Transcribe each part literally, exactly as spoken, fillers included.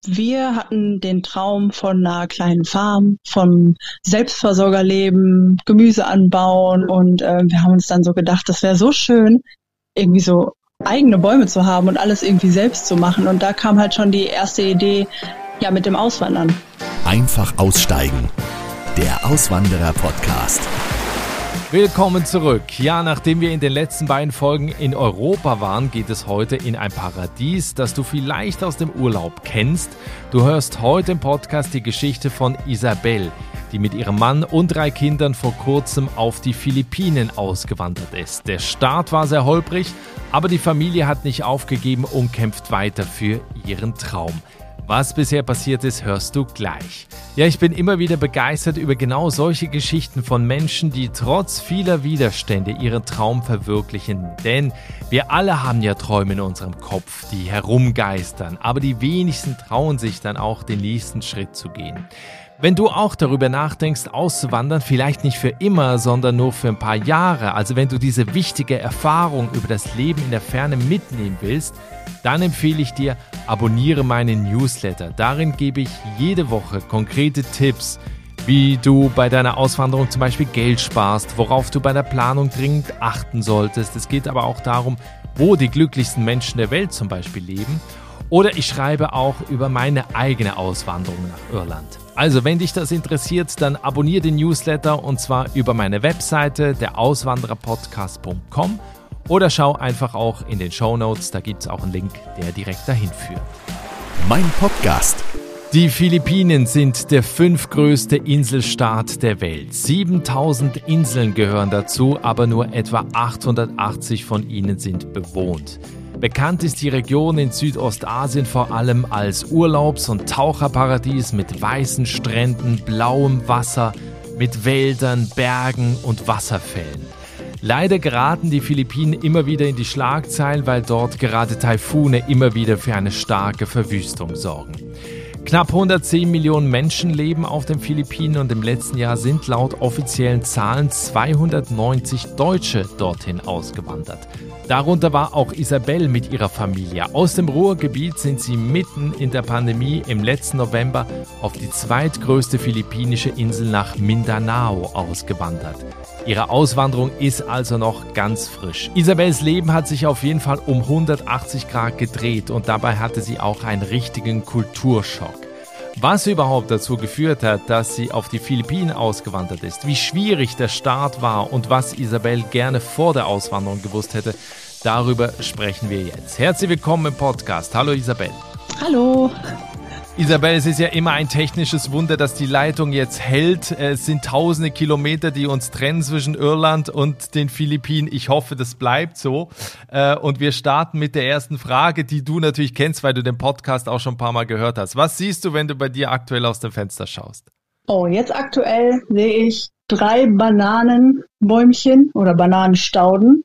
Wir hatten den Traum von einer kleinen Farm, vom Selbstversorgerleben, Gemüse anbauen und äh, wir haben uns dann so gedacht, das wäre so schön, irgendwie so eigene Bäume zu haben und alles irgendwie selbst zu machen. Und da kam halt schon die erste Idee, ja, mit dem Auswandern. Einfach aussteigen. Der Auswanderer-Podcast. Willkommen zurück. Ja, nachdem wir in den letzten beiden Folgen in Europa waren, geht es heute in ein Paradies, das du vielleicht aus dem Urlaub kennst. Du hörst heute im Podcast die Geschichte von Isabel, die mit ihrem Mann und drei Kindern vor kurzem auf die Philippinen ausgewandert ist. Der Start war sehr holprig, aber die Familie hat nicht aufgegeben und kämpft weiter für ihren Traum. Was bisher passiert ist, hörst du gleich. Ja, ich bin immer wieder begeistert über genau solche Geschichten von Menschen, die trotz vieler Widerstände ihren Traum verwirklichen. Denn wir alle haben ja Träume in unserem Kopf, die herumgeistern, aber die wenigsten trauen sich dann auch, den nächsten Schritt zu gehen. Wenn du auch darüber nachdenkst, auszuwandern, vielleicht nicht für immer, sondern nur für ein paar Jahre, also wenn du diese wichtige Erfahrung über das Leben in der Ferne mitnehmen willst, dann empfehle ich dir, abonniere meinen Newsletter. Darin gebe ich jede Woche konkrete Tipps, wie du bei deiner Auswanderung zum Beispiel Geld sparst, worauf du bei der Planung dringend achten solltest. Es geht aber auch darum, wo die glücklichsten Menschen der Welt zum Beispiel leben. Oder ich schreibe auch über meine eigene Auswanderung nach Irland. Also, wenn dich das interessiert, dann abonniere den Newsletter und zwar über meine Webseite der auswanderer podcast punkt com oder schau einfach auch in den Shownotes, da gibt es auch einen Link, der direkt dahin führt. Mein Podcast. Die Philippinen sind der fünftgrößte Inselstaat der Welt. siebentausend Inseln gehören dazu, aber nur etwa achthundertachtzig von ihnen sind bewohnt. Bekannt ist die Region in Südostasien vor allem als Urlaubs- und Taucherparadies mit weißen Stränden, blauem Wasser, mit Wäldern, Bergen und Wasserfällen. Leider geraten die Philippinen immer wieder in die Schlagzeilen, weil dort gerade Taifune immer wieder für eine starke Verwüstung sorgen. Knapp hundertzehn Millionen Menschen leben auf den Philippinen und im letzten Jahr sind laut offiziellen Zahlen zweihundertneunzig Deutsche dorthin ausgewandert. Darunter war auch Isabel mit ihrer Familie. Aus dem Ruhrgebiet sind sie mitten in der Pandemie im letzten November auf die zweitgrößte philippinische Insel nach Mindanao ausgewandert. Ihre Auswanderung ist also noch ganz frisch. Isabels Leben hat sich auf jeden Fall um hundertachtzig Grad gedreht und dabei hatte sie auch einen richtigen Kulturschock. Was überhaupt dazu geführt hat, dass sie auf die Philippinen ausgewandert ist, wie schwierig der Start war und was Isabel gerne vor der Auswanderung gewusst hätte, darüber sprechen wir jetzt. Herzlich willkommen im Podcast. Hallo Isabel. Hallo. Isabel, es ist ja immer ein technisches Wunder, dass die Leitung jetzt hält. Es sind tausende Kilometer, die uns trennen zwischen Irland und den Philippinen. Ich hoffe, das bleibt so. Und wir starten mit der ersten Frage, die du natürlich kennst, weil du den Podcast auch schon ein paar Mal gehört hast. Was siehst du, wenn du bei dir aktuell aus dem Fenster schaust? Oh, jetzt aktuell sehe ich drei Bananenbäumchen oder Bananenstauden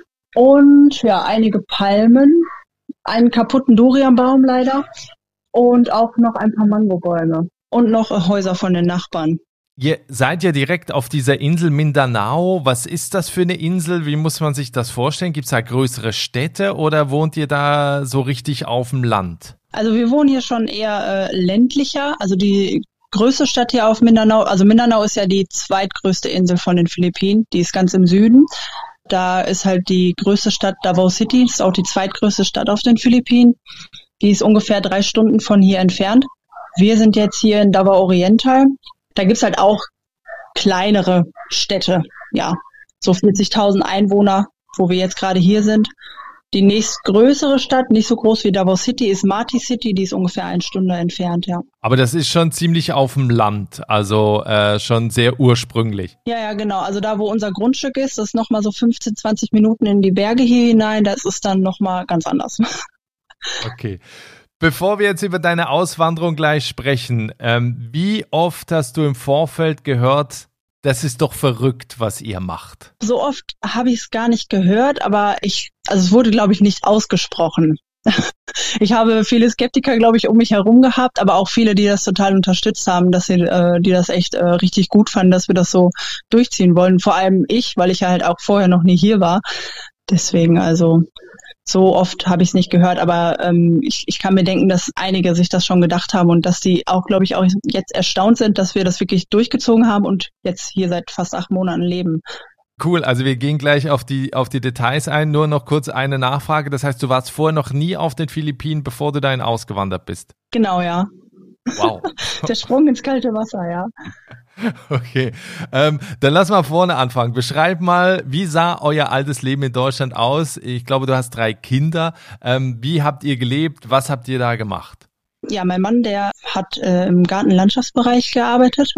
und ja, einige Palmen, einen kaputten Durianbaum leider. Und auch noch ein paar Mangobäume und noch Häuser von den Nachbarn. Ihr seid ja direkt auf dieser Insel Mindanao. Was ist das für eine Insel? Wie muss man sich das vorstellen? Gibt es da größere Städte oder wohnt ihr da so richtig auf dem Land? Also wir wohnen hier schon eher äh, ländlicher. Also die größte Stadt hier auf Mindanao, also Mindanao ist ja die zweitgrößte Insel von den Philippinen. Die ist ganz im Süden. Da ist halt die größte Stadt Davao City. Das ist auch die zweitgrößte Stadt auf den Philippinen. Die ist ungefähr drei Stunden von hier entfernt. Wir sind jetzt hier in Davao Oriental. Da gibt's halt auch kleinere Städte, ja, so vierzigtausend Einwohner, wo wir jetzt gerade hier sind. Die nächstgrößere Stadt, nicht so groß wie Davao City, ist Mati City, die ist ungefähr eine Stunde entfernt, ja. Aber das ist schon ziemlich auf dem Land, also äh, schon sehr ursprünglich. Ja, ja, genau. Also da, wo unser Grundstück ist, das ist nochmal so fünfzehn, zwanzig Minuten in die Berge hier hinein, das ist dann nochmal ganz anders. Okay. Bevor wir jetzt über deine Auswanderung gleich sprechen, ähm, wie oft hast du im Vorfeld gehört, das ist doch verrückt, was ihr macht? So oft habe ich es gar nicht gehört, aber ich, also es wurde, glaube ich, nicht ausgesprochen. Ich habe viele Skeptiker, glaube ich, um mich herum gehabt, aber auch viele, die das total unterstützt haben, dass sie, äh, die das echt äh, richtig gut fanden, dass wir das so durchziehen wollen. Vor allem ich, weil ich ja halt auch vorher noch nie hier war. Deswegen, also so oft habe ich es nicht gehört, aber ähm, ich, ich kann mir denken, dass einige sich das schon gedacht haben und dass die auch, glaube ich, auch jetzt erstaunt sind, dass wir das wirklich durchgezogen haben und jetzt hier seit fast acht Monaten leben. Cool, also wir gehen gleich auf die auf die Details ein. Nur noch kurz eine Nachfrage. Das heißt, du warst vorher noch nie auf den Philippinen, bevor du dahin ausgewandert bist? Genau, ja. Wow. Der Sprung ins kalte Wasser, ja. Okay, ähm, dann lass mal vorne anfangen. Beschreib mal, wie sah euer altes Leben in Deutschland aus? Ich glaube, du hast drei Kinder. Ähm, wie habt ihr gelebt? Was habt ihr da gemacht? Ja, mein Mann, der hat äh, im Gartenlandschaftsbereich gearbeitet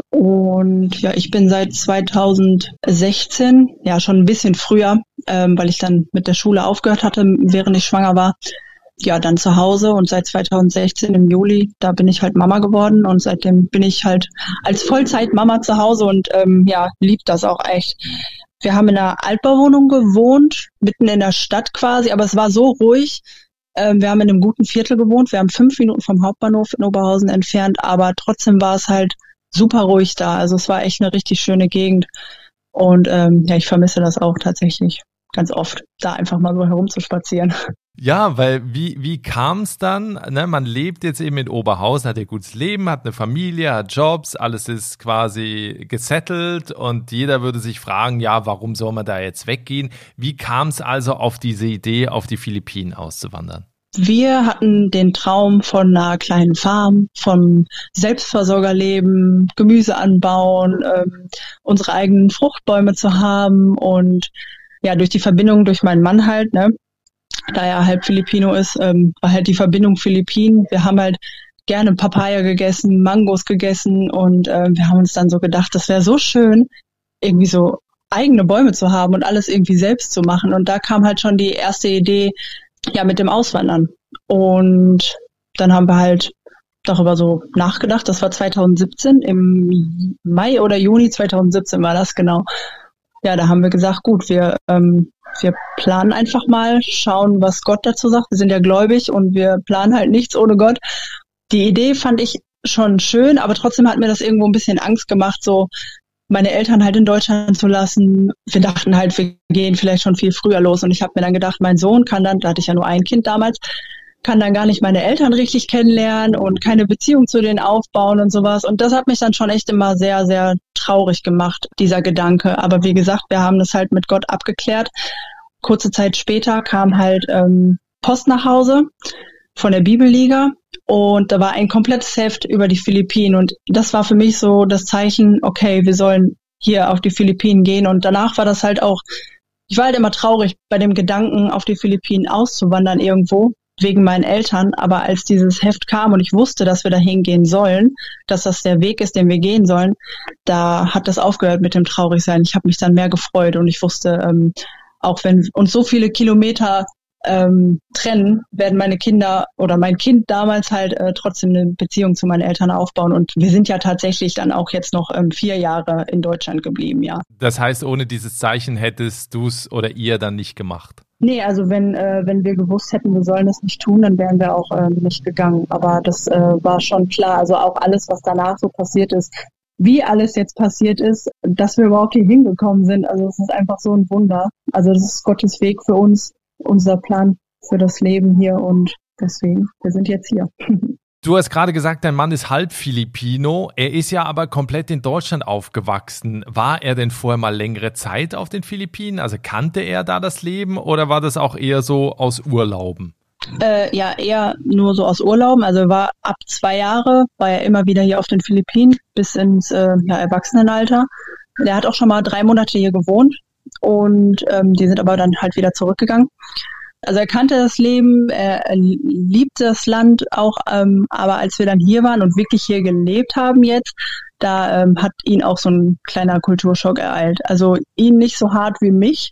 und ja, ich bin seit zweitausendsechzehn, ja schon ein bisschen früher, ähm, weil ich dann mit der Schule aufgehört hatte, während ich schwanger war, ja dann zu Hause und seit zweitausendsechzehn im Juli, da bin ich halt Mama geworden und seitdem bin ich halt als Vollzeit-Mama zu Hause und ähm, ja, lieb das auch echt. Wir haben in einer Altbauwohnung gewohnt, mitten in der Stadt quasi, aber es war so ruhig. Wir haben in einem guten Viertel gewohnt. Wir haben fünf Minuten vom Hauptbahnhof in Oberhausen entfernt, aber trotzdem war es halt super ruhig da. Also es war echt eine richtig schöne Gegend. Und ähm, ja, ich vermisse das auch tatsächlich ganz oft, da einfach mal so herumzuspazieren. Ja, weil wie wie kam es dann? Ne, man lebt jetzt eben in Oberhausen, hat ein gutes Leben, hat eine Familie, hat Jobs, alles ist quasi gesettelt und jeder würde sich fragen, ja, warum soll man da jetzt weggehen? Wie kam es also auf diese Idee, auf die Philippinen auszuwandern? Wir hatten den Traum von einer kleinen Farm, vom Selbstversorgerleben, Gemüse anbauen, ähm, unsere eigenen Fruchtbäume zu haben und ja, durch die Verbindung durch meinen Mann halt, ne, da er halb Filipino ist, ähm, war halt die Verbindung Philippinen. Wir haben halt gerne Papaya gegessen, Mangos gegessen und äh, wir haben uns dann so gedacht, das wäre so schön, irgendwie so eigene Bäume zu haben und alles irgendwie selbst zu machen. Und da kam halt schon die erste Idee, ja, mit dem Auswandern. Und dann haben wir halt darüber so nachgedacht. Das war zweitausendsiebzehn, im Mai oder Juni zweitausendsiebzehn war das genau. Ja, da haben wir gesagt, gut, wir ähm, wir planen einfach mal, schauen, was Gott dazu sagt. Wir sind ja gläubig und wir planen halt nichts ohne Gott. Die Idee fand ich schon schön, aber trotzdem hat mir das irgendwo ein bisschen Angst gemacht, so meine Eltern halt in Deutschland zu lassen. Wir dachten halt, wir gehen vielleicht schon viel früher los. Und ich habe mir dann gedacht, mein Sohn kann dann, da hatte ich ja nur ein Kind damals, kann dann gar nicht meine Eltern richtig kennenlernen und keine Beziehung zu denen aufbauen und sowas. Und das hat mich dann schon echt immer sehr, sehr traurig gemacht, dieser Gedanke. Aber wie gesagt, wir haben das halt mit Gott abgeklärt. Kurze Zeit später kam halt ähm, Post nach Hause von der Bibelliga und da war ein komplettes Heft über die Philippinen und das war für mich so das Zeichen, okay, wir sollen hier auf die Philippinen gehen und danach war das halt auch, ich war halt immer traurig bei dem Gedanken, auf die Philippinen auszuwandern irgendwo, wegen meinen Eltern, aber als dieses Heft kam und ich wusste, dass wir da hingehen sollen, dass das der Weg ist, den wir gehen sollen, da hat das aufgehört mit dem Traurigsein. Ich habe mich dann mehr gefreut und ich wusste, ähm, auch wenn uns so viele Kilometer ähm, trennen, werden meine Kinder oder mein Kind damals halt äh, trotzdem eine Beziehung zu meinen Eltern aufbauen und wir sind ja tatsächlich dann auch jetzt noch ähm, vier Jahre in Deutschland geblieben, ja. Das heißt, ohne dieses Zeichen hättest du es oder ihr dann nicht gemacht? Nee, also wenn äh, wenn wir gewusst hätten, wir sollen das nicht tun, dann wären wir auch äh, nicht gegangen. Aber das äh, war schon klar. Also auch alles, was danach so passiert ist, wie alles jetzt passiert ist, dass wir überhaupt hier hingekommen sind. Also es ist einfach so ein Wunder. Also das ist Gottes Weg für uns, unser Plan für das Leben hier und deswegen, wir sind jetzt hier. Du hast gerade gesagt, dein Mann ist halb Filipino. Er ist ja aber komplett in Deutschland aufgewachsen. War er denn vorher mal längere Zeit auf den Philippinen? Also kannte er da das Leben oder war das auch eher so aus Urlauben? Äh, ja, eher nur so aus Urlauben. Also er war ab zwei Jahre, war er immer wieder hier auf den Philippinen bis ins äh, ja, Erwachsenenalter. Der hat auch schon mal drei Monate hier gewohnt und ähm, die sind aber dann halt wieder zurückgegangen. Also er kannte das Leben, er, er liebte das Land auch, ähm, aber als wir dann hier waren und wirklich hier gelebt haben jetzt, da ähm, hat ihn auch so ein kleiner Kulturschock ereilt. Also ihn nicht so hart wie mich,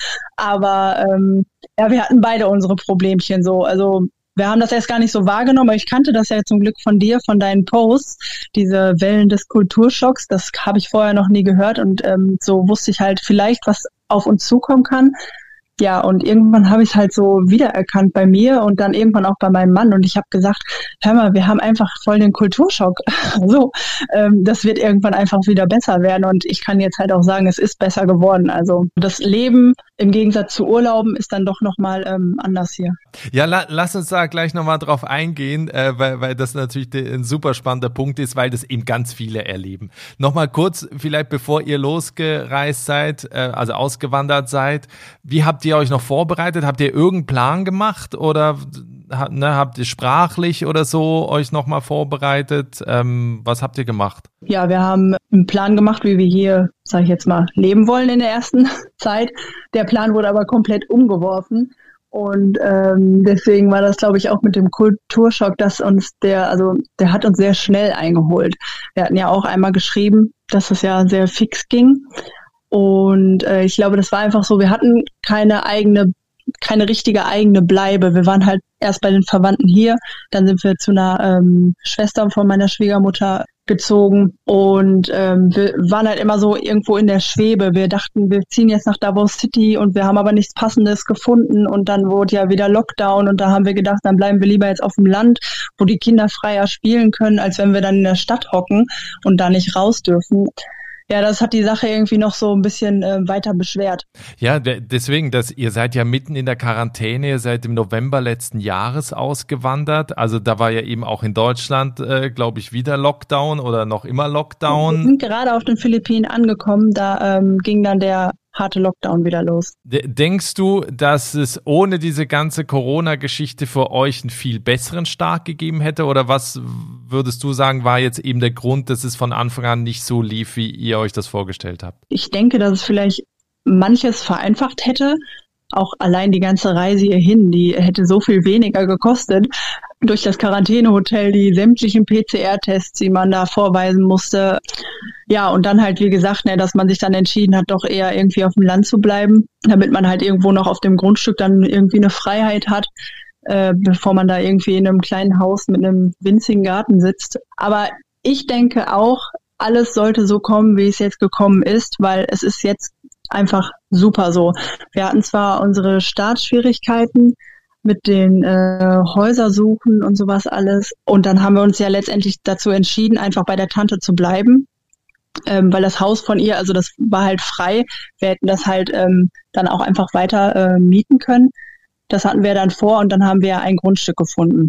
aber ähm, ja, wir hatten beide unsere Problemchen so. Also wir haben das erst gar nicht so wahrgenommen, aber ich kannte das ja zum Glück von dir, von deinen Posts, diese Wellen des Kulturschocks, das habe ich vorher noch nie gehört und ähm, so wusste ich halt vielleicht, was auf uns zukommen kann. Ja, und irgendwann habe ich es halt so wiedererkannt bei mir und dann irgendwann auch bei meinem Mann. Und ich habe gesagt, hör mal, wir haben einfach voll den Kulturschock. So, ähm, das wird irgendwann einfach wieder besser werden. Und ich kann jetzt halt auch sagen, es ist besser geworden. Also das Leben im Gegensatz zu Urlauben ist dann doch nochmal ähm, anders hier. Ja, la- lass uns da gleich nochmal drauf eingehen, äh, weil, weil das natürlich de- ein super spannender Punkt ist, weil das eben ganz viele erleben. Nochmal kurz, vielleicht bevor ihr losgereist seid, äh, also ausgewandert seid, wie habt ihr euch noch vorbereitet? Habt ihr irgendeinen Plan gemacht oder ne, habt ihr sprachlich oder so euch nochmal vorbereitet? Ähm, was habt ihr gemacht? Ja, wir haben einen Plan gemacht, wie wir hier, sage ich jetzt mal, leben wollen in der ersten Zeit. Der Plan wurde aber komplett umgeworfen. Und ähm, deswegen war das, glaube ich, auch mit dem Kulturschock, dass uns der, also der hat uns sehr schnell eingeholt. Wir hatten ja auch einmal geschrieben, dass es ja sehr fix ging. Und äh, ich glaube, das war einfach so, wir hatten keine eigene, keine richtige eigene Bleibe. Wir waren halt erst bei den Verwandten hier, dann sind wir zu einer ähm, Schwester von meiner Schwiegermutter gezogen und ähm, wir waren halt immer so irgendwo in der Schwebe. Wir dachten, wir ziehen jetzt nach Davos City und wir haben aber nichts Passendes gefunden und dann wurde ja wieder Lockdown und da haben wir gedacht, dann bleiben wir lieber jetzt auf dem Land, wo die Kinder freier spielen können, als wenn wir dann in der Stadt hocken und da nicht raus dürfen. Ja, das hat die Sache irgendwie noch so ein bisschen äh, weiter beschwert. Ja, de- deswegen, dass ihr seid ja mitten in der Quarantäne, ihr seid im November letzten Jahres ausgewandert. Also da war ja eben auch in Deutschland, äh, glaube ich, wieder Lockdown oder noch immer Lockdown. Wir sind gerade auf den Philippinen angekommen, da ähm, ging dann der harte Lockdown wieder los. De- denkst du, dass es ohne diese ganze Corona-Geschichte für euch einen viel besseren Start gegeben hätte? Oder was würdest du sagen, war jetzt eben der Grund, dass es von Anfang an nicht so lief, wie ihr euch das vorgestellt habt? Ich denke, dass es vielleicht manches vereinfacht hätte. Auch allein die ganze Reise hierhin, die hätte so viel weniger gekostet. Durch das Quarantänehotel, die sämtlichen P C R-Tests, die man da vorweisen musste. Ja, und dann halt, wie gesagt, ne, dass man sich dann entschieden hat, doch eher irgendwie auf dem Land zu bleiben, damit man halt irgendwo noch auf dem Grundstück dann irgendwie eine Freiheit hat, äh, bevor man da irgendwie in einem kleinen Haus mit einem winzigen Garten sitzt. Aber ich denke auch, alles sollte so kommen, wie es jetzt gekommen ist, weil es ist jetzt einfach super so. Wir hatten zwar unsere Startschwierigkeiten mit den äh, Häusersuchen und sowas alles. Und dann haben wir uns ja letztendlich dazu entschieden, einfach bei der Tante zu bleiben, ähm, weil das Haus von ihr, also das war halt frei. Wir hätten das halt ähm, dann auch einfach weiter äh, mieten können. Das hatten wir dann vor und dann haben wir ein Grundstück gefunden.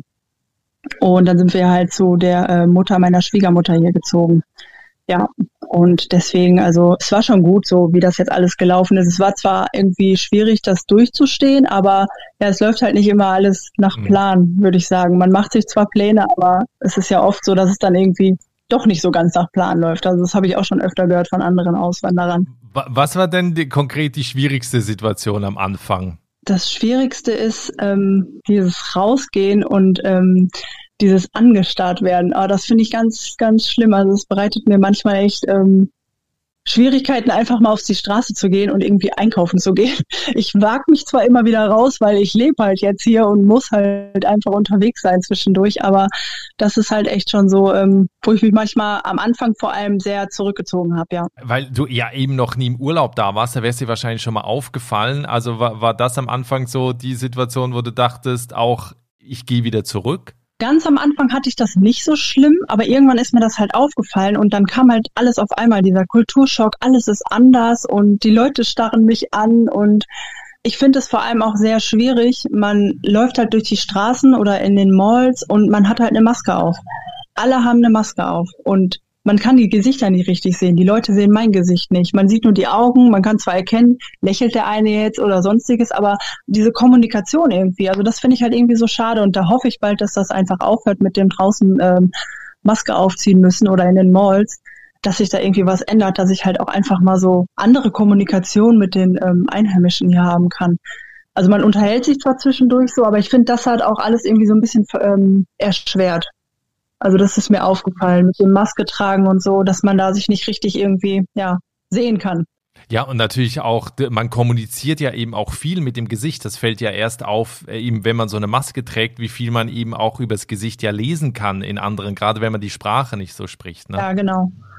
Und dann sind wir halt zu der äh, Mutter meiner Schwiegermutter hier gezogen. Ja, und deswegen, also es war schon gut so, wie das jetzt alles gelaufen ist. Es war zwar irgendwie schwierig, das durchzustehen, aber ja, es läuft halt nicht immer alles nach Plan, würde ich sagen. Man macht sich zwar Pläne, aber es ist ja oft so, dass es dann irgendwie doch nicht so ganz nach Plan läuft. Also das habe ich auch schon öfter gehört von anderen Auswanderern. Was war denn die, konkret die schwierigste Situation am Anfang? Das Schwierigste ist ähm, dieses Rausgehen und ähm, dieses angestarrt werden. Aber das finde ich ganz, ganz schlimm. Also es bereitet mir manchmal echt ähm, Schwierigkeiten, einfach mal auf die Straße zu gehen und irgendwie einkaufen zu gehen. Ich wage mich zwar immer wieder raus, weil ich lebe halt jetzt hier und muss halt einfach unterwegs sein zwischendurch, aber das ist halt echt schon so, ähm, wo ich mich manchmal am Anfang vor allem sehr zurückgezogen habe, ja. Weil du ja eben noch nie im Urlaub da warst, da wär's dir wahrscheinlich schon mal aufgefallen. Also war, war das am Anfang so die Situation, wo du dachtest, auch ich gehe wieder zurück? Ganz am Anfang hatte ich das nicht so schlimm, aber irgendwann ist mir das halt aufgefallen und dann kam halt alles auf einmal, dieser Kulturschock, alles ist anders und die Leute starren mich an und ich finde es vor allem auch sehr schwierig. Man läuft halt durch die Straßen oder in den Malls und man hat halt eine Maske auf. Alle haben eine Maske auf und man kann die Gesichter nicht richtig sehen. Die Leute sehen mein Gesicht nicht. Man sieht nur die Augen, man kann zwar erkennen, lächelt der eine jetzt oder sonstiges, aber diese Kommunikation irgendwie, also das finde ich halt irgendwie so schade und da hoffe ich bald, dass das einfach aufhört mit dem draußen ähm, Maske aufziehen müssen oder in den Malls, dass sich da irgendwie was ändert, dass ich halt auch einfach mal so andere Kommunikation mit den ähm, Einheimischen hier haben kann. Also man unterhält sich zwar zwischendurch so, aber ich finde, das hat auch alles irgendwie so ein bisschen ähm, erschwert. Also das ist mir aufgefallen mit dem Maske tragen und so, dass man da sich nicht richtig irgendwie ja sehen kann. Ja, und natürlich auch, man kommuniziert ja eben auch viel mit dem Gesicht. Das fällt ja erst auf, eben wenn man so eine Maske trägt, wie viel man eben auch übers Gesicht ja lesen kann in anderen, gerade wenn man die Sprache nicht so spricht. Ne? Ja, genau.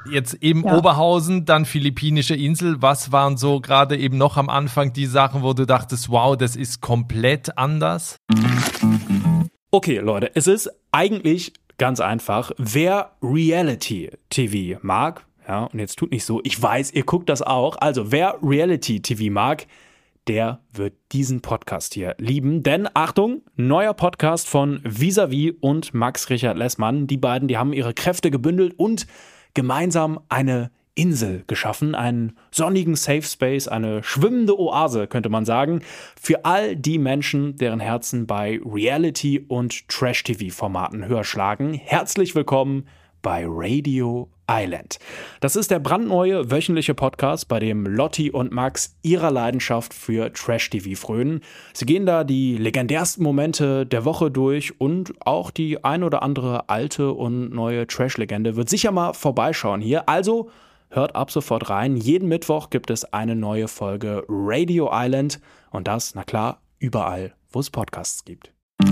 Jetzt eben ja. Oberhausen, dann philippinische Insel. Was waren so gerade eben noch am Anfang die Sachen, wo du dachtest, wow, das ist komplett anders? Okay, Leute, es ist eigentlich ganz einfach. Wer Reality-T V mag, ja, und jetzt tut nicht so, ich weiß, ihr guckt das auch. Also, wer Reality-T V mag, der wird diesen Podcast hier lieben. Denn, Achtung, neuer Podcast von Vis-a-vis und Max Richard Lessmann. Die beiden, die haben ihre Kräfte gebündelt und gemeinsam eine Insel geschaffen, einen sonnigen Safe Space, eine schwimmende Oase, könnte man sagen, für all die Menschen, deren Herzen bei Reality- und Trash-T V-Formaten höher schlagen. Herzlich willkommen bei Radio Island. Das ist der brandneue wöchentliche Podcast, bei dem Lotti und Max ihrer Leidenschaft für Trash-T V frönen. Sie gehen da die legendärsten Momente der Woche durch und auch die ein oder andere alte und neue Trash-Legende wird sicher mal vorbeischauen hier. Also hört ab sofort rein. Jeden Mittwoch gibt es eine neue Folge Radio Island und das, na klar, überall, wo es Podcasts gibt.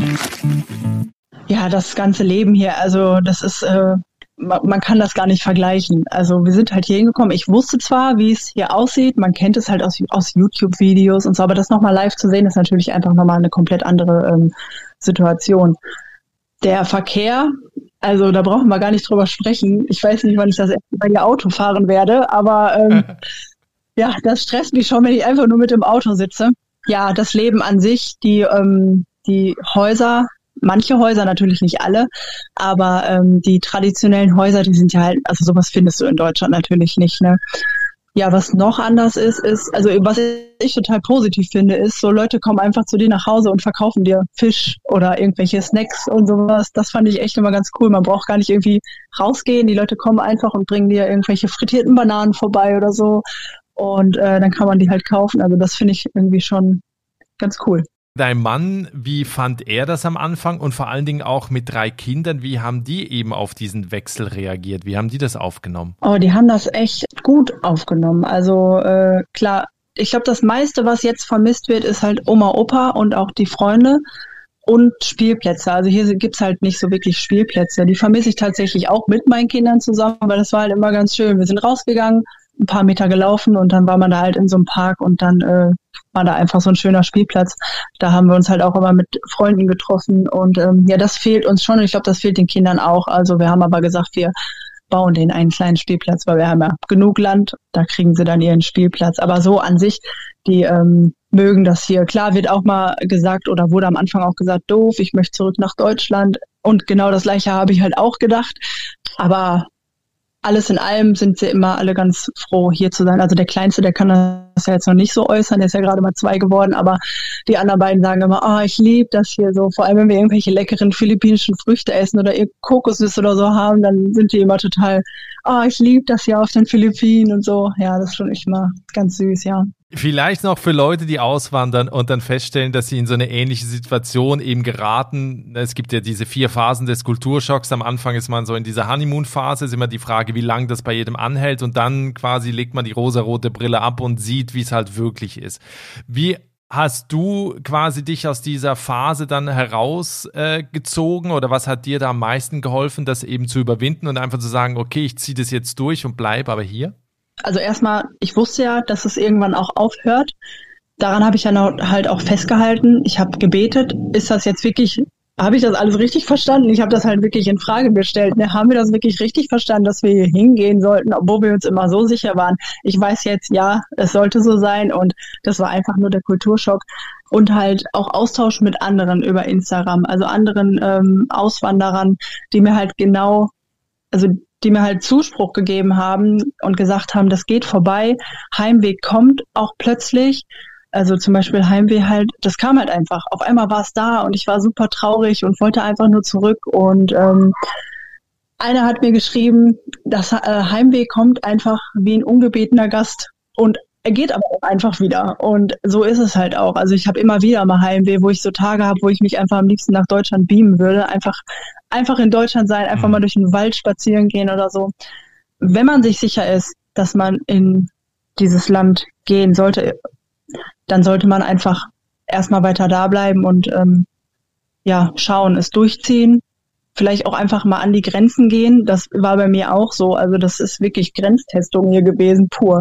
Ja, das ganze Leben hier, also das ist... Äh man kann das gar nicht vergleichen. Also wir sind halt hier hingekommen. Ich wusste zwar, wie es hier aussieht, man kennt es halt aus, aus YouTube-Videos und so, aber das nochmal live zu sehen, ist natürlich einfach nochmal eine komplett andere ähm, Situation. Der Verkehr, also da brauchen wir gar nicht drüber sprechen. Ich weiß nicht, wann ich das erste Mal hier Auto fahren werde, aber ähm, ja, das stresst mich schon, wenn ich einfach nur mit dem Auto sitze. Ja, das Leben an sich, die, ähm, die Häuser, manche Häuser, natürlich nicht alle, aber ähm, die traditionellen Häuser, die sind ja halt, also sowas findest du in Deutschland natürlich nicht, ne? Ja, was noch anders ist, ist, also was ich total positiv finde, ist, so Leute kommen einfach zu dir nach Hause und verkaufen dir Fisch oder irgendwelche Snacks und sowas. Das fand ich echt immer ganz cool. Man braucht gar nicht irgendwie rausgehen. Die Leute kommen einfach und bringen dir irgendwelche frittierten Bananen vorbei oder so. Und äh, dann kann man die halt kaufen. Also das finde ich irgendwie schon ganz cool. Dein Mann, wie fand er das am Anfang und vor allen Dingen auch mit drei Kindern, wie haben die eben auf diesen Wechsel reagiert? Wie haben die das aufgenommen? Oh, die haben das echt gut aufgenommen. Also äh, klar, ich glaube, das meiste, was jetzt vermisst wird, ist halt Oma, Opa und auch die Freunde und Spielplätze. Also hier gibt's halt nicht so wirklich Spielplätze. Die vermisse ich tatsächlich auch mit meinen Kindern zusammen, weil das war halt immer ganz schön. Wir sind rausgegangen, ein paar Meter gelaufen und dann war man da halt in so einem Park und dann äh, war da einfach so ein schöner Spielplatz. Da haben wir uns halt auch immer mit Freunden getroffen und ähm, ja, das fehlt uns schon und ich glaube, das fehlt den Kindern auch. Also wir haben aber gesagt, wir bauen denen einen kleinen Spielplatz, weil wir haben ja genug Land, da kriegen sie dann ihren Spielplatz. Aber so an sich, die ähm, mögen das hier. Klar wird auch mal gesagt oder wurde am Anfang auch gesagt, doof, ich möchte zurück nach Deutschland und genau das Gleiche habe ich halt auch gedacht. Aber alles in allem sind sie immer alle ganz froh, hier zu sein. Also der Kleinste, der kann das ja jetzt noch nicht so äußern, der ist ja gerade mal zwei geworden, aber die anderen beiden sagen immer, ah, oh, ich liebe das hier so. Vor allem, wenn wir irgendwelche leckeren philippinischen Früchte essen oder ihr Kokosnüsse oder so haben, dann sind die immer total, ah, oh, ich liebe das hier auf den Philippinen und so. Ja, das ist schon echt mal ganz süß, ja. Vielleicht noch für Leute, die auswandern und dann feststellen, dass sie in so eine ähnliche Situation eben geraten. Es gibt ja diese vier Phasen des Kulturschocks. Am Anfang ist man so in dieser Honeymoon-Phase, ist immer die Frage, wie lange das bei jedem anhält. Und dann quasi legt man die rosarote Brille ab und sieht, wie es halt wirklich ist. Wie hast du quasi dich aus dieser Phase dann herausgezogen äh, oder was hat dir da am meisten geholfen, das eben zu überwinden und einfach zu sagen, okay, ich ziehe das jetzt durch und bleibe aber hier? Also erstmal, ich wusste ja, dass es irgendwann auch aufhört. Daran habe ich dann halt auch festgehalten. Ich habe gebetet, ist das jetzt wirklich, habe ich das alles richtig verstanden? Ich habe das halt wirklich in Frage gestellt. Ne? Haben wir das wirklich richtig verstanden, dass wir hier hingehen sollten, obwohl wir uns immer so sicher waren? Ich weiß jetzt, ja, es sollte so sein und das war einfach nur der Kulturschock. Und halt auch Austausch mit anderen über Instagram, also anderen ähm, Auswanderern, die mir halt genau, also die mir halt Zuspruch gegeben haben und gesagt haben, das geht vorbei, Heimweg kommt auch plötzlich. Also zum Beispiel Heimweh halt, das kam halt einfach. Auf einmal war es da und ich war super traurig und wollte einfach nur zurück. Und ähm, einer hat mir geschrieben, das äh, Heimweh kommt einfach wie ein ungebetener Gast und er geht aber auch einfach wieder. Und so ist es halt auch. Also ich habe immer wieder mal Heimweh, wo ich so Tage habe, wo ich mich einfach am liebsten nach Deutschland beamen würde. Einfach, einfach in Deutschland sein, einfach mal durch den Wald spazieren gehen oder so. Wenn man sich sicher ist, dass man in dieses Land gehen sollte, dann sollte man einfach erstmal weiter da bleiben und ähm, ja, schauen, es durchziehen vielleicht auch einfach mal an die Grenzen gehen. Das war bei mir auch so. Also das ist wirklich Grenztestung hier gewesen, pur.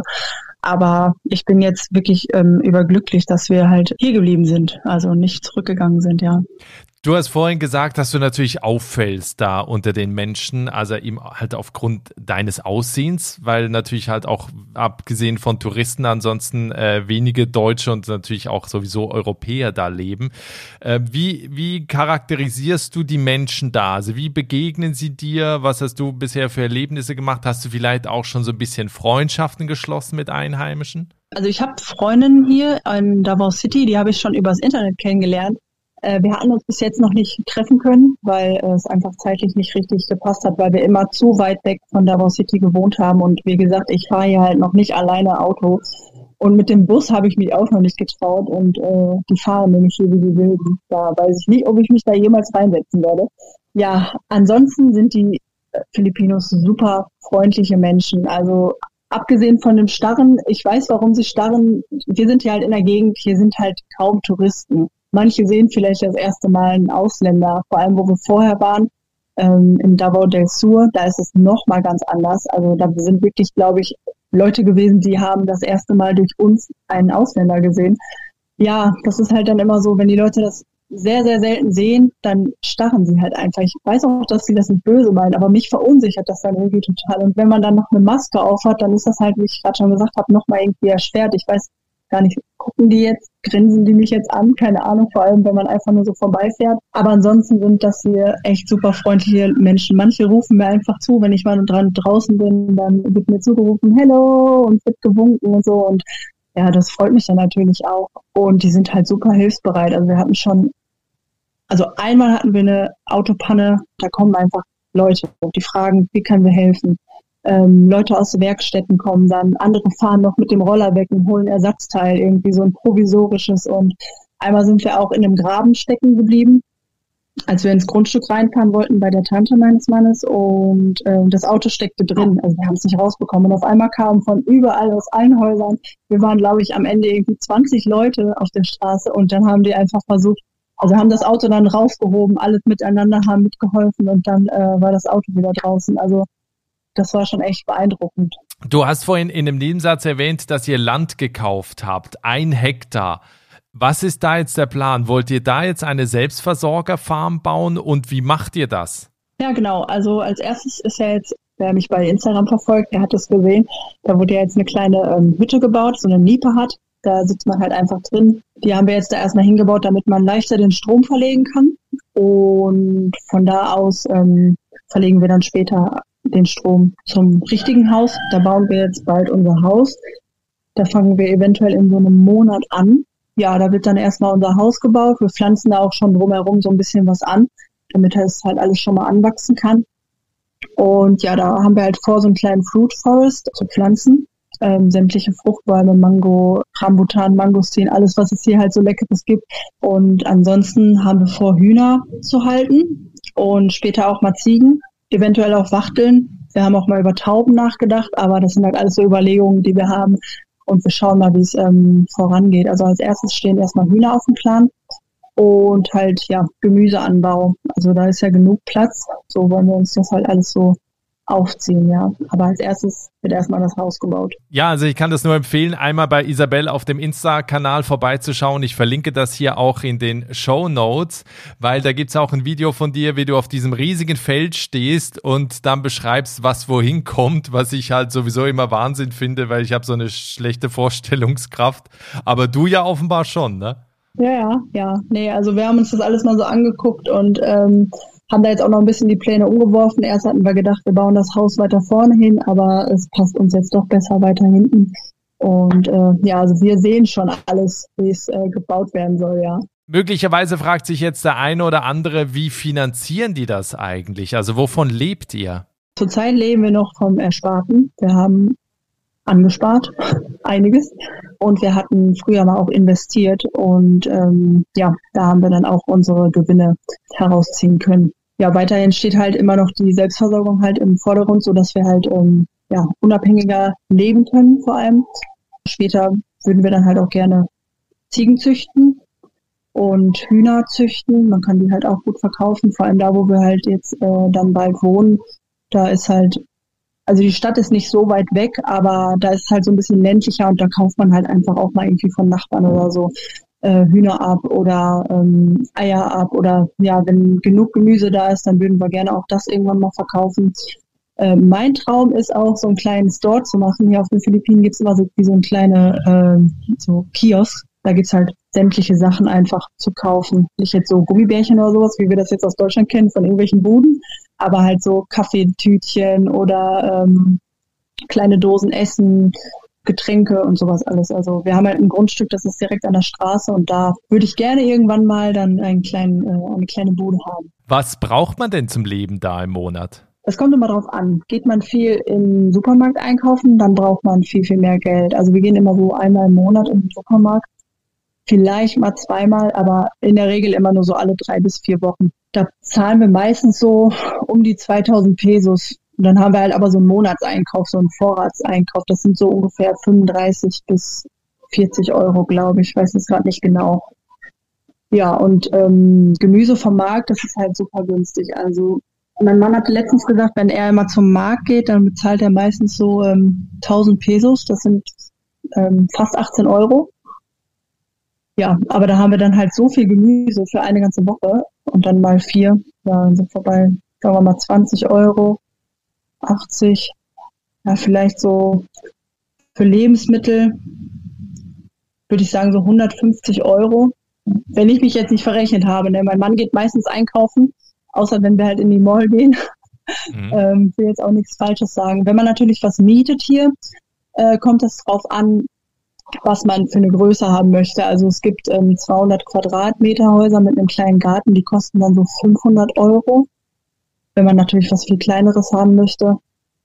Aber ich bin jetzt wirklich ähm, überglücklich, dass wir halt hier geblieben sind, also nicht zurückgegangen sind, ja. Du hast vorhin gesagt, dass du natürlich auffällst da unter den Menschen, also eben halt aufgrund deines Aussehens, weil natürlich halt auch abgesehen von Touristen ansonsten äh, wenige Deutsche und natürlich auch sowieso Europäer da leben. Äh, wie, wie charakterisierst du die Menschen da? Also wie begegnen sie dir? Was hast du bisher für Erlebnisse gemacht? Hast du vielleicht auch schon so ein bisschen Freundschaften geschlossen mit Einheimischen? Also ich habe Freundinnen hier in Davao City, die habe ich schon übers Internet kennengelernt. Wir hatten uns bis jetzt noch nicht treffen können, weil es einfach zeitlich nicht richtig gepasst hat, weil wir immer zu weit weg von Davao City gewohnt haben. Und wie gesagt, ich fahre hier halt noch nicht alleine Auto. Und mit dem Bus habe ich mich auch noch nicht getraut. Und äh, die fahren nämlich hier wie die Wilden. Da weiß ich nicht, ob ich mich da jemals reinsetzen werde. Ja, ansonsten sind die Filipinos super freundliche Menschen. Also abgesehen von dem Starren, ich weiß, warum sie starren. Wir sind hier halt in der Gegend, hier sind halt kaum Touristen. Manche sehen vielleicht das erste Mal einen Ausländer, vor allem wo wir vorher waren, ähm, in Davao del Sur, da ist es noch mal ganz anders. Also da sind wirklich, glaube ich, Leute gewesen, die haben das erste Mal durch uns einen Ausländer gesehen. Ja, das ist halt dann immer so, wenn die Leute das sehr, sehr selten sehen, dann starren sie halt einfach. Ich weiß auch, dass sie das nicht böse meinen, aber mich verunsichert das dann irgendwie total. Und wenn man dann noch eine Maske auf hat, dann ist das halt, wie ich gerade schon gesagt habe, noch mal irgendwie erschwert. Ich weiß gar nicht, gucken die jetzt, grinsen die mich jetzt an, keine Ahnung, vor allem, wenn man einfach nur so vorbeifährt. Aber ansonsten sind das hier echt super freundliche Menschen. Manche rufen mir einfach zu, wenn ich mal dran draußen bin, dann wird mir zugerufen, hello, und wird gewunken und so. Und ja, das freut mich dann natürlich auch. Und die sind halt super hilfsbereit. Also wir hatten schon, also einmal hatten wir eine Autopanne, da kommen einfach Leute, die fragen, wie können wir helfen? Ähm, Leute aus Werkstätten kommen dann, andere fahren noch mit dem Roller weg und holen Ersatzteil, irgendwie so ein provisorisches. Und einmal sind wir auch in einem Graben stecken geblieben, als wir ins Grundstück reinfahren wollten bei der Tante meines Mannes, und äh, das Auto steckte drin, also wir haben es nicht rausbekommen. Und auf einmal kamen von überall aus allen Häusern, wir waren glaube ich am Ende irgendwie zwanzig Leute auf der Straße, und dann haben die einfach versucht, also haben das Auto dann rausgehoben, alles miteinander, haben mitgeholfen, und dann äh, war das Auto wieder draußen. Also das war schon echt beeindruckend. Du hast vorhin in einem Nebensatz erwähnt, dass ihr Land gekauft habt, ein Hektar. Was ist da jetzt der Plan? Wollt ihr da jetzt eine Selbstversorgerfarm bauen, und wie macht ihr das? Ja, genau. Also als erstes ist ja jetzt, wer mich bei Instagram verfolgt, der hat es gesehen, da wurde ja jetzt eine kleine ähm, Hütte gebaut, so eine Nipe hat. Da sitzt man halt einfach drin. Die haben wir jetzt da erstmal hingebaut, damit man leichter den Strom verlegen kann. Und von da aus ähm, verlegen wir dann später den Strom zum richtigen Haus. Da bauen wir jetzt bald unser Haus. Da fangen wir eventuell in so einem Monat an. Ja, da wird dann erstmal unser Haus gebaut. Wir pflanzen da auch schon drumherum so ein bisschen was an, damit es halt alles schon mal anwachsen kann. Und ja, da haben wir halt vor, so einen kleinen Fruit Forest zu pflanzen. Ähm, sämtliche Fruchtbäume, Mango, Rambutan, Mangostin, alles, was es hier halt so Leckeres gibt. Und ansonsten haben wir vor, Hühner zu halten und später auch mal Ziegen. Eventuell auch Wachteln. Wir haben auch mal über Tauben nachgedacht, aber das sind halt alles so Überlegungen, die wir haben, und wir schauen mal, wie es ähm, vorangeht. Also als erstes stehen erstmal Hühner auf dem Plan und halt ja Gemüseanbau. Also da ist ja genug Platz, so wollen wir uns das halt alles so aufziehen, ja. Aber als erstes wird erstmal das Haus gebaut. Ja, also ich kann das nur empfehlen, einmal bei Isabel auf dem Insta-Kanal vorbeizuschauen. Ich verlinke das hier auch in den Shownotes, weil da gibt's auch ein Video von dir, wie du auf diesem riesigen Feld stehst und dann beschreibst, was wohin kommt, was ich halt sowieso immer Wahnsinn finde, weil ich habe so eine schlechte Vorstellungskraft. Aber du ja offenbar schon, ne? Ja, ja, ja. Nee, also wir haben uns das alles mal so angeguckt und ähm, haben da jetzt auch noch ein bisschen die Pläne umgeworfen. Erst hatten wir gedacht, wir bauen das Haus weiter vorne hin, aber es passt uns jetzt doch besser weiter hinten. Und äh, ja, also wir sehen schon alles, wie es äh, gebaut werden soll, ja. Möglicherweise fragt sich jetzt der eine oder andere, wie finanzieren die das eigentlich? Also wovon lebt ihr? Zurzeit leben wir noch vom Ersparten. Wir haben angespart, einiges. Und wir hatten früher mal auch investiert, und ähm, ja, da haben wir dann auch unsere Gewinne herausziehen können. Ja, weiterhin steht halt immer noch die Selbstversorgung halt im Vordergrund, so dass wir halt ähm, ja unabhängiger leben können vor allem. Später würden wir dann halt auch gerne Ziegen züchten. und Hühner züchten. Man kann die halt auch gut verkaufen, vor allem da, wo wir halt jetzt äh, dann bald wohnen. Da ist halt, also die Stadt ist nicht so weit weg, aber da ist halt so ein bisschen ländlicher und da kauft man halt einfach auch mal irgendwie von Nachbarn oder so äh, Hühner ab oder ähm, Eier ab oder ja, wenn genug Gemüse da ist, dann würden wir gerne auch das irgendwann mal verkaufen. Äh, mein Traum ist auch, so einen kleinen Store zu machen. Hier auf den Philippinen gibt's immer so wie so ein kleine äh, so Kiosk. Da gibt's halt sämtliche Sachen einfach zu kaufen. Nicht jetzt so Gummibärchen oder sowas, wie wir das jetzt aus Deutschland kennen, von irgendwelchen Buden, aber halt so Kaffeetütchen oder ähm, kleine Dosen Essen, Getränke und sowas alles. Also wir haben halt ein Grundstück, das ist direkt an der Straße und da würde ich gerne irgendwann mal dann einen kleinen, äh, eine kleine Bude haben. Was braucht man denn zum Leben da im Monat? Es kommt immer drauf an. Geht man viel im Supermarkt einkaufen, dann braucht man viel, viel mehr Geld. Also wir gehen immer so einmal im Monat in den Supermarkt. Vielleicht mal zweimal, aber in der Regel immer nur so alle drei bis vier Wochen. Da zahlen wir meistens so um die zweitausend Pesos. Und dann haben wir halt aber so einen Monatseinkauf, so einen Vorratseinkauf. Das sind so ungefähr fünfunddreißig bis vierzig Euro, glaube ich. Ich weiß es gerade nicht genau. Ja, und ähm, Gemüse vom Markt, das ist halt super günstig. Also mein Mann hatte letztens gesagt, wenn er immer zum Markt geht, dann bezahlt er meistens so ähm, tausend Pesos. Das sind ähm, fast achtzehn Euro. Ja, aber da haben wir dann halt so viel Gemüse für eine ganze Woche und dann mal vier, ja, dann sind wir bei, sagen wir mal, zwanzig Euro, achtzig, ja, vielleicht so für Lebensmittel, würde ich sagen, so hundertfünfzig Euro. Wenn ich mich jetzt nicht verrechnet habe, ne? Mein Mann geht meistens einkaufen, außer wenn wir halt in die Mall gehen. Mhm. ähm, will jetzt auch nichts Falsches sagen. Wenn man natürlich was mietet hier, äh, kommt es drauf an, was man für eine Größe haben möchte. Also es gibt ähm, zweihundert Quadratmeter Häuser mit einem kleinen Garten, die kosten dann so fünfhundert Euro. Wenn man natürlich was viel Kleineres haben möchte,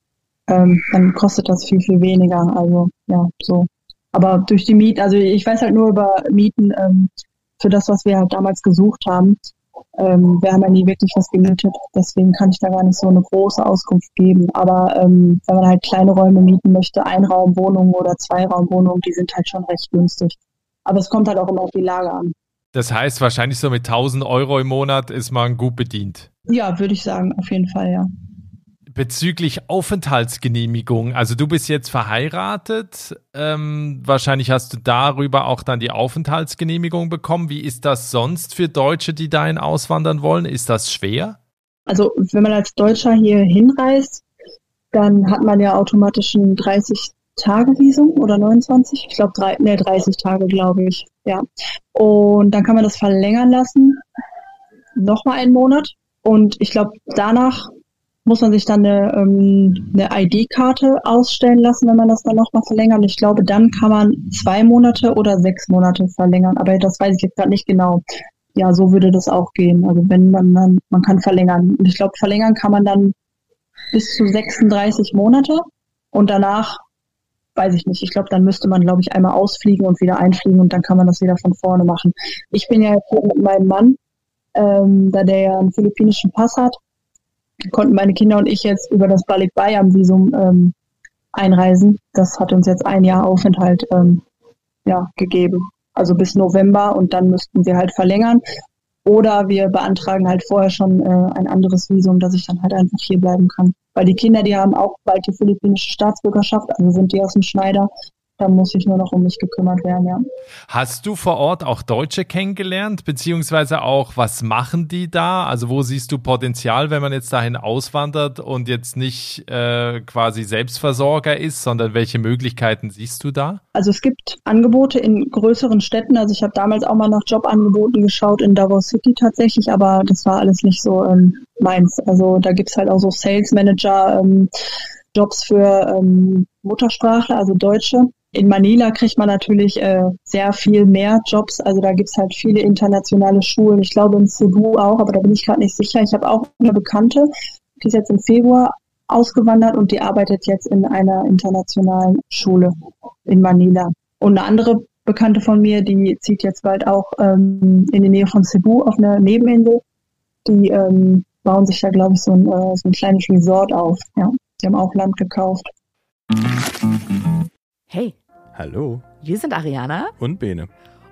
ähm, dann kostet das viel, viel weniger. Also ja, so. Aber durch die Mieten, also ich weiß halt nur über Mieten ähm, für das, was wir halt damals gesucht haben. Ähm, wir haben ja nie wirklich was gemietet, deswegen kann ich da gar nicht so eine große Auskunft geben. Aber ähm, wenn man halt kleine Räume mieten möchte, Einraumwohnungen oder Zweiraumwohnungen, die sind halt schon recht günstig. Aber es kommt halt auch immer auf die Lage an. Das heißt, wahrscheinlich so mit tausend Euro im Monat ist man gut bedient. Ja, würde ich sagen, auf jeden Fall, ja. Bezüglich Aufenthaltsgenehmigung, also du bist jetzt verheiratet, ähm, wahrscheinlich hast du darüber auch dann die Aufenthaltsgenehmigung bekommen. Wie ist das sonst für Deutsche, die dahin auswandern wollen? Ist das schwer? Also wenn man als Deutscher hier hinreist, dann hat man ja automatisch ein dreißig-Tage-Visum oder neunundzwanzig, ich glaube drei, nee, dreißig Tage, glaube ich, ja. Und dann kann man das verlängern lassen, nochmal einen Monat. Und ich glaube, danach muss man sich dann eine, ähm, eine I D-Karte ausstellen lassen, wenn man das dann nochmal verlängert. Ich glaube, dann kann man zwei Monate oder sechs Monate verlängern. Aber das weiß ich jetzt gerade nicht genau. Ja, so würde das auch gehen. Also wenn man dann, man kann verlängern. Und ich glaube, verlängern kann man dann bis zu sechsunddreißig Monate. Und danach, weiß ich nicht. Ich glaube, dann müsste man, glaube ich, einmal ausfliegen und wieder einfliegen und dann kann man das wieder von vorne machen. Ich bin ja jetzt mit meinem Mann, ähm, da der ja einen philippinischen Pass hat, konnten meine Kinder und ich jetzt über das Balikbayan-Visum ähm, einreisen. Das hat uns jetzt ein Jahr Aufenthalt ähm, ja, gegeben. Also bis November und dann müssten wir halt verlängern. Oder wir beantragen halt vorher schon äh, ein anderes Visum, dass ich dann halt einfach hier bleiben kann. Weil die Kinder, die haben auch bald die philippinische Staatsbürgerschaft, also sind die aus dem Schneider. Da muss ich nur noch um mich gekümmert werden, ja. Hast du vor Ort auch Deutsche kennengelernt, beziehungsweise auch, was machen die da? Also wo siehst du Potenzial, wenn man jetzt dahin auswandert und jetzt nicht äh, quasi Selbstversorger ist, sondern welche Möglichkeiten siehst du da? Also es gibt Angebote in größeren Städten. Also ich habe damals auch mal nach Jobangeboten geschaut in Davao City tatsächlich, aber das war alles nicht so ähm, meins. Also da gibt's halt auch so Sales Manager, ähm, Jobs für ähm, Muttersprachler, also Deutsche. In Manila kriegt man natürlich äh, sehr viel mehr Jobs, also da gibt's halt viele internationale Schulen. Ich glaube in Cebu auch, aber da bin ich gerade nicht sicher. Ich habe auch eine Bekannte, die ist jetzt im Februar ausgewandert und die arbeitet jetzt in einer internationalen Schule in Manila. Und eine andere Bekannte von mir, die zieht jetzt bald auch ähm, in die Nähe von Cebu auf eine Nebeninsel. Die ähm, bauen sich da, glaube ich, so ein, äh, so ein kleines Resort auf. Ja, die haben auch Land gekauft. Hey. Hallo. Wir sind Ariana und Bene.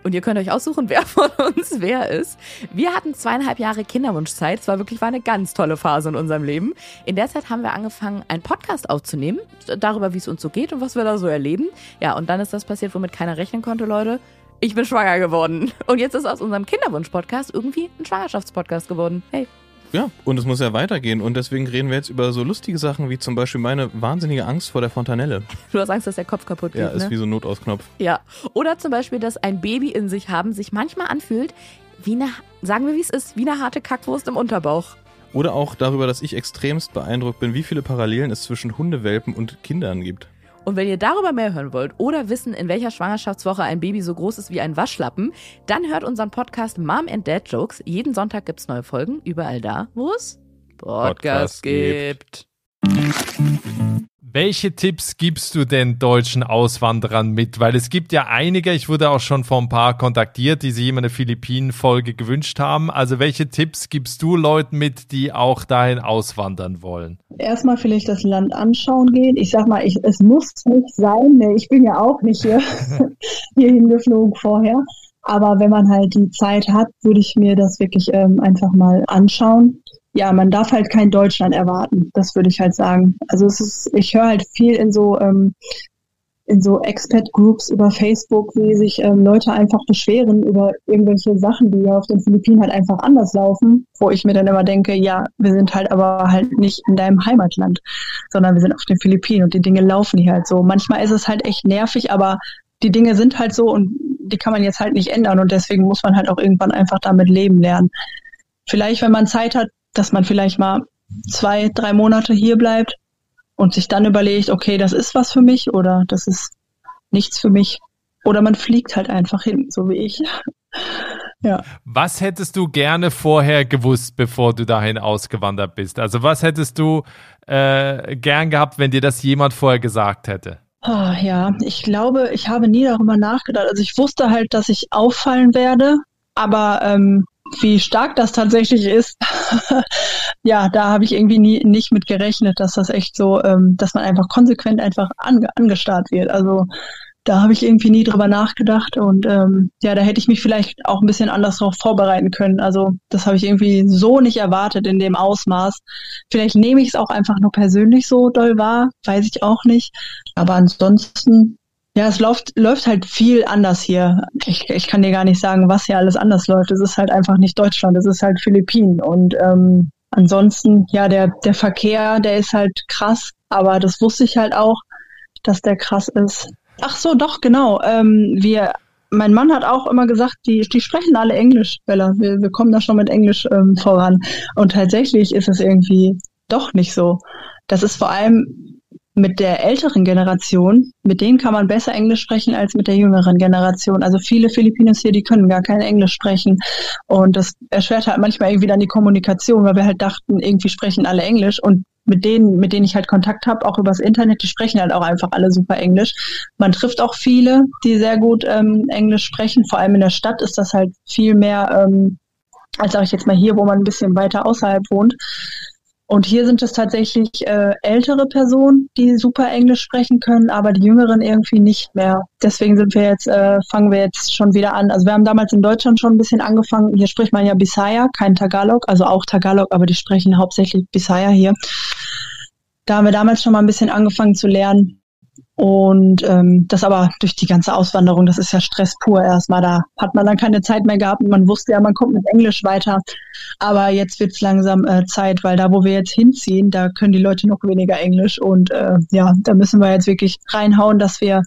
Und ihr könnt euch aussuchen, wer von uns wer ist. Wir hatten zweieinhalb Jahre Kinderwunschzeit. Es war wirklich war eine ganz tolle Phase in unserem Leben. In der Zeit haben wir angefangen, einen Podcast aufzunehmen, darüber, wie es uns so geht und was wir da so erleben. Ja, und dann ist das passiert, womit keiner rechnen konnte, Leute. Ich bin schwanger geworden. Und jetzt ist aus unserem Kinderwunsch-Podcast irgendwie ein Schwangerschaftspodcast geworden. Hey. Ja, und es muss ja weitergehen. Und deswegen reden wir jetzt über so lustige Sachen wie zum Beispiel meine wahnsinnige Angst vor der Fontanelle. Du hast Angst, dass der Kopf kaputt geht, Ja, ist ne? wie so ein Notausknopf. Ja. Oder zum Beispiel, dass ein Baby in sich haben sich manchmal anfühlt, wie eine, sagen wir wie es ist, wie eine harte Kackwurst im Unterbauch. Oder auch darüber, dass ich extremst beeindruckt bin, wie viele Parallelen es zwischen Hundewelpen und Kindern gibt. Und wenn ihr darüber mehr hören wollt oder wissen, in welcher Schwangerschaftswoche ein Baby so groß ist wie ein Waschlappen, dann hört unseren Podcast Mom and Dad Jokes. Jeden Sonntag gibt's neue Folgen, überall da, wo es Podcasts Podcast gibt. Welche Tipps gibst du den deutschen Auswanderern mit? Weil es gibt ja einige, ich wurde auch schon vor ein paar kontaktiert, die sich immer eine Philippinen-Folge gewünscht haben. Also welche Tipps gibst du Leuten mit, die auch dahin auswandern wollen? Erstmal vielleicht das Land anschauen gehen. Ich sag mal, ich, es muss nicht sein. Ne? Ich bin ja auch nicht hier, hier hingeflogen vorher. Aber wenn man halt die Zeit hat, würde ich mir das wirklich ähm, einfach mal anschauen. Ja, man darf halt kein Deutschland erwarten, das würde ich halt sagen. Also es ist, ich höre halt viel in so ähm, in so Expat-Groups über Facebook, wie sich ähm, Leute einfach beschweren über irgendwelche Sachen, die auf den Philippinen halt einfach anders laufen, wo ich mir dann immer denke, ja, wir sind halt aber halt nicht in deinem Heimatland, sondern wir sind auf den Philippinen und die Dinge laufen hier halt so. Manchmal ist es halt echt nervig, aber die Dinge sind halt so und die kann man jetzt halt nicht ändern und deswegen muss man halt auch irgendwann einfach damit leben lernen. Vielleicht, wenn man Zeit hat, dass man vielleicht mal zwei, drei Monate hier bleibt und sich dann überlegt, okay, das ist was für mich oder das ist nichts für mich. Oder man fliegt halt einfach hin, so wie ich. Ja. Was hättest du gerne vorher gewusst, bevor du dahin ausgewandert bist? Also was hättest du äh, gern gehabt, wenn dir das jemand vorher gesagt hätte? Oh, ja, ich glaube, ich habe nie darüber nachgedacht. Also ich wusste halt, dass ich auffallen werde, aber ähm, wie stark das tatsächlich ist, ja, da habe ich irgendwie nie nicht mit gerechnet, dass das echt so, ähm, dass man einfach konsequent einfach ange- angestarrt wird. Also da habe ich irgendwie nie drüber nachgedacht und ähm, ja, da hätte ich mich vielleicht auch ein bisschen anders darauf vorbereiten können. Also das habe ich irgendwie so nicht erwartet in dem Ausmaß. Vielleicht nehme ich es auch einfach nur persönlich so doll wahr, weiß ich auch nicht. Aber ansonsten, ja, es läuft, läuft halt viel anders hier. Ich, ich kann dir gar nicht sagen, was hier alles anders läuft. Es ist halt einfach nicht Deutschland, es ist halt Philippinen. Und ähm, ansonsten, ja, der, der Verkehr, der ist halt krass, aber das wusste ich halt auch, dass der krass ist. Ach so, doch, genau. Ähm, wir, mein Mann hat auch immer gesagt, die, die sprechen alle Englisch, Bella. Wir, wir kommen da schon mit Englisch ähm, voran. Und tatsächlich ist es irgendwie doch nicht so. Das ist vor allem mit der älteren Generation, mit denen kann man besser Englisch sprechen als mit der jüngeren Generation. Also viele Filipinos hier, die können gar kein Englisch sprechen. Und das erschwert halt manchmal irgendwie dann die Kommunikation, weil wir halt dachten, irgendwie sprechen alle Englisch. Und mit denen, mit denen ich halt Kontakt habe, auch übers Internet, die sprechen halt auch einfach alle super Englisch. Man trifft auch viele, die sehr gut ähm, Englisch sprechen. Vor allem in der Stadt ist das halt viel mehr, ähm, als sage ich jetzt mal hier, wo man ein bisschen weiter außerhalb wohnt. Und hier sind es tatsächlich äh, ältere Personen, die super Englisch sprechen können, aber die Jüngeren irgendwie nicht mehr. Deswegen sind wir jetzt, äh, fangen wir jetzt schon wieder an. Also wir haben damals in Deutschland schon ein bisschen angefangen. Hier spricht man ja Bisaya, kein Tagalog, also auch Tagalog, aber die sprechen hauptsächlich Bisaya hier. Da haben wir damals schon mal ein bisschen angefangen zu lernen. Und ähm, das aber durch die ganze Auswanderung, das ist ja Stress pur erstmal. Da hat man dann keine Zeit mehr gehabt und man wusste ja, man kommt mit Englisch weiter. Aber jetzt wird's langsam äh, Zeit, weil da, wo wir jetzt hinziehen, da können die Leute noch weniger Englisch. Und äh, ja, da müssen wir jetzt wirklich reinhauen, dass wir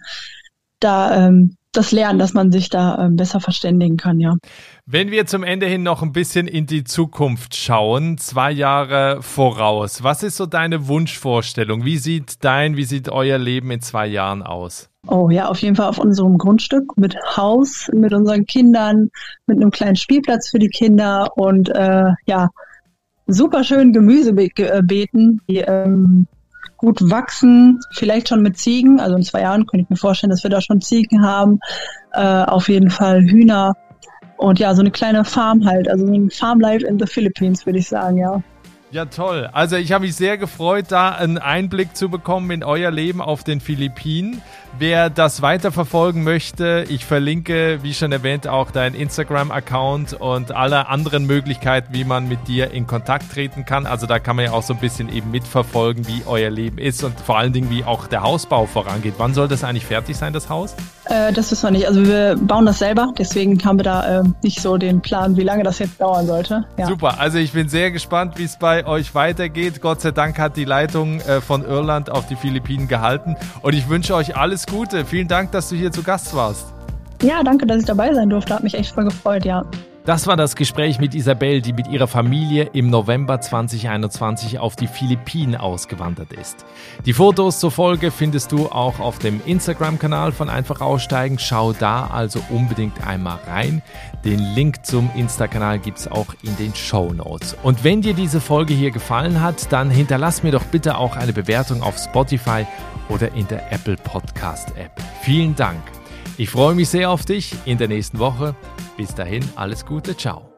da ähm, das lernen, dass man sich da äh, besser verständigen kann, ja. Wenn wir zum Ende hin noch ein bisschen in die Zukunft schauen, zwei Jahre voraus, was ist so deine Wunschvorstellung? Wie sieht dein, wie sieht euer Leben in zwei Jahren aus? Oh ja, auf jeden Fall auf unserem Grundstück mit Haus, mit unseren Kindern, mit einem kleinen Spielplatz für die Kinder und äh, ja, super schön Gemüsebeeten, die ähm, gut wachsen, vielleicht schon mit Ziegen, also in zwei Jahren könnte ich mir vorstellen, dass wir da schon Ziegen haben, äh, auf jeden Fall Hühner. Und ja, so eine kleine Farm halt, also so ein Farmlife in the Philippines, würde ich sagen, ja. Ja, toll. Also ich habe mich sehr gefreut, da einen Einblick zu bekommen in euer Leben auf den Philippinen. Wer das weiterverfolgen möchte, ich verlinke, wie schon erwähnt, auch deinen Instagram-Account und alle anderen Möglichkeiten, wie man mit dir in Kontakt treten kann. Also da kann man ja auch so ein bisschen eben mitverfolgen, wie euer Leben ist und vor allen Dingen, wie auch der Hausbau vorangeht. Wann soll das eigentlich fertig sein, das Haus? Äh, das wissen wir nicht. Also wir bauen das selber, deswegen haben wir da äh, nicht so den Plan, wie lange das jetzt dauern sollte. Ja. Super, also ich bin sehr gespannt, wie es bei euch weitergeht. Gott sei Dank hat die Leitung äh, von Irland auf die Philippinen gehalten und ich wünsche euch alles Gute. Vielen Dank, dass du hier zu Gast warst. Ja, danke, dass ich dabei sein durfte. Hat mich echt voll gefreut, ja. Das war das Gespräch mit Isabel, die mit ihrer Familie im November zwanzig einundzwanzig auf die Philippinen ausgewandert ist. Die Fotos zur Folge findest du auch auf dem Instagram-Kanal von Einfach Aussteigen. Schau da also unbedingt einmal rein. Den Link zum Insta-Kanal gibt's auch in den Shownotes. Und wenn dir diese Folge hier gefallen hat, dann hinterlass mir doch bitte auch eine Bewertung auf Spotify oder in der Apple Podcast App. Vielen Dank. Ich freue mich sehr auf dich in der nächsten Woche. Bis dahin, alles Gute, ciao.